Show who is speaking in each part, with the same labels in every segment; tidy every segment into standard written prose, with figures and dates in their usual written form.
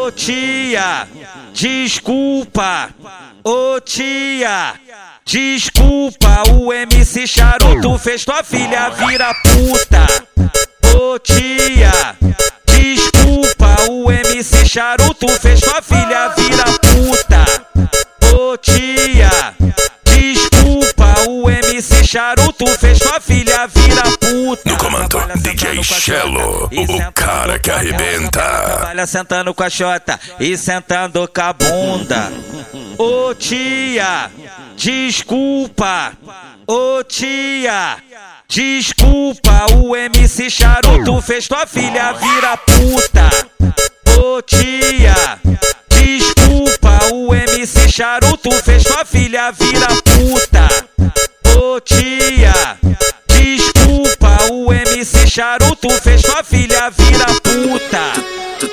Speaker 1: Ô tia, desculpa. Ô tia, desculpa. O MC Charuto fez tua filha vira puta. Ô tia, desculpa. O MC Charuto fez tua filha vira puta. Ô tia, desculpa. O MC Charuto fez tua filha vira puta.
Speaker 2: No comando DJ Cello, o cara que arrebenta.
Speaker 1: Trabalha sentando com a xota e sentando com a bunda. Ô tia, desculpa. Ô tia, desculpa. O MC Charuto fez tua filha vira puta. Ô tia, desculpa. O MC Charuto fez tua filha vira puta. Ô tia, desculpa. O MC Charuto fez tua filha vira puta.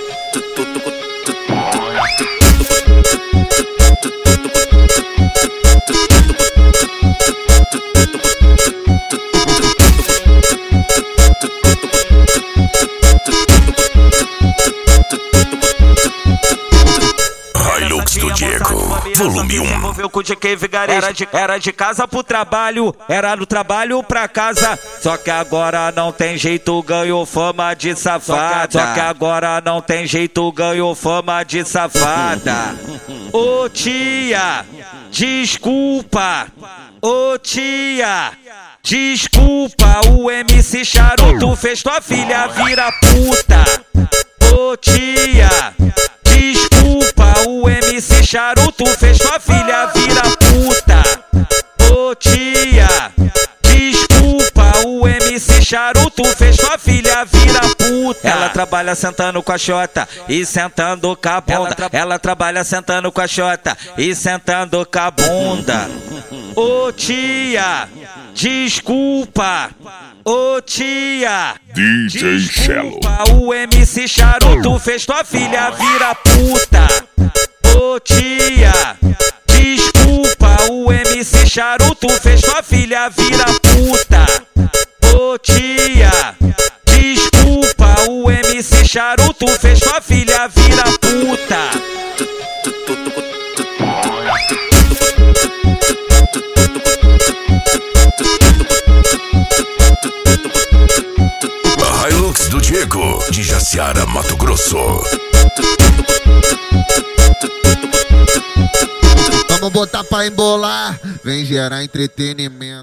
Speaker 2: Hilux do Diego, volume 1.
Speaker 1: Envolveu com o DK Vigarista. Era de casa pro trabalho, era do trabalho pra casa. Só que agora não tem jeito, ganhou fama de safada. Só que agora não tem jeito, ganhou fama de safada. Ô tia, desculpa. Ô tia, desculpa. O MC Charuto fez tua filha vira puta. Ô tia, desculpa. O MC Charuto fez tua filha vira puta. Ô tia, desculpa. O MC Charuto fez tua filha vira puta. Ela trabalha sentando com a xota e sentando com a bunda. Ela trabalha sentando com a xota e sentando com a bunda. Ô tia, desculpa. Ô tia,
Speaker 2: DJ Cello.
Speaker 1: O MC Charuto fez tua filha vira puta. Ô tia, desculpa. O MC Charuto fez tua filha vira puta. Ô tia, desculpa. O MC Charuto fez tua filha vira puta.
Speaker 2: Hilux do Diego, de Jaciara, Mato Grosso.
Speaker 3: Vamos botar pra embolar, vem gerar entretenimento.